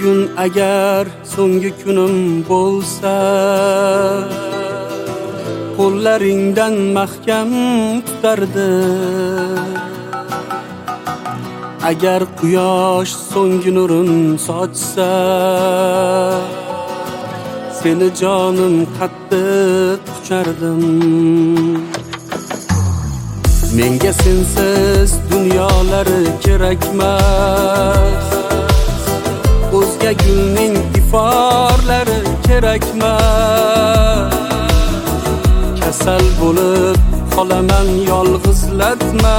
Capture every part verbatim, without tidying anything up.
Bugun agar so'nggi kunim bo'lsa, qo'llaringdan mahkam tutardi. Agar quyosh so'nggi nurin sochsa, seni jonim qattiq quchardim. Menga sensiz dunyolar kerakmas, o'zga gulning iforlari kerakmas. Kasal bo'lib qolaman yolg'izlatma,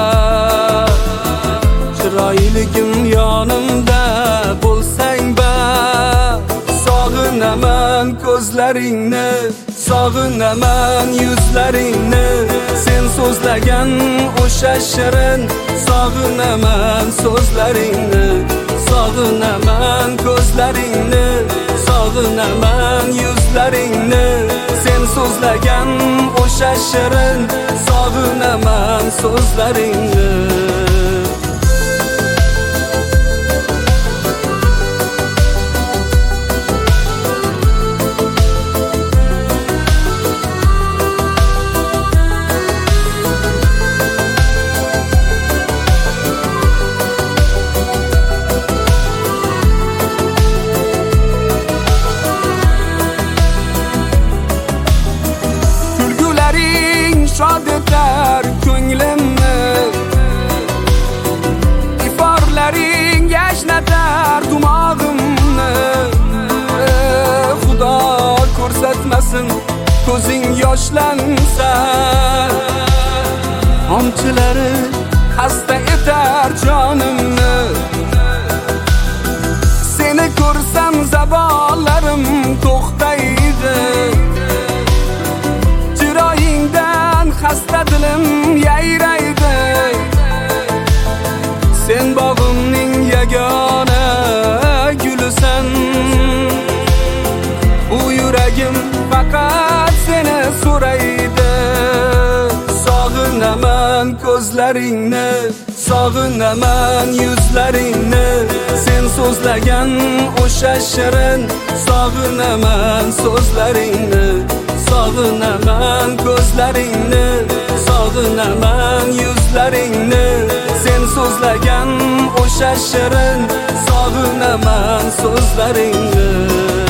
chiroyligim yonimda bo'lsang bas. Sog'inaman ko'zlaringni, sog'inaman yuzlaringni, sen so'zlagan o'sha shirin. Sog'inaman so'zlaringni, sog'inaman ko'zlaringni, sog'inaman yuzlaringni, sen so'zlagan o'sha shirin. Sog'inaman so'zlaringni. Shod etar ko'nglimni, iforlaring yashnatar dumog'imni. Xudo ko'rsatmasin ko'zing yoshlansa, tomchilari xasta etar jonimni. Seni ko'rsam zabonlarim to'xtaydi, xasta dilim yayraydi. Sen bog'imning yagona gulisan, bu yuragim faqat seni so'raydi. Sog'inaman ko'zlaringni, sog'inaman yuzlaringni, sen so'zlagan o'sha shirin. Sog'inaman so'zlaringni, sog'inaman ko'zlaringni, sog'inaman yuzlaringni, sen so'zlagan o'sha shirin. Sog'inaman so'zlaringni.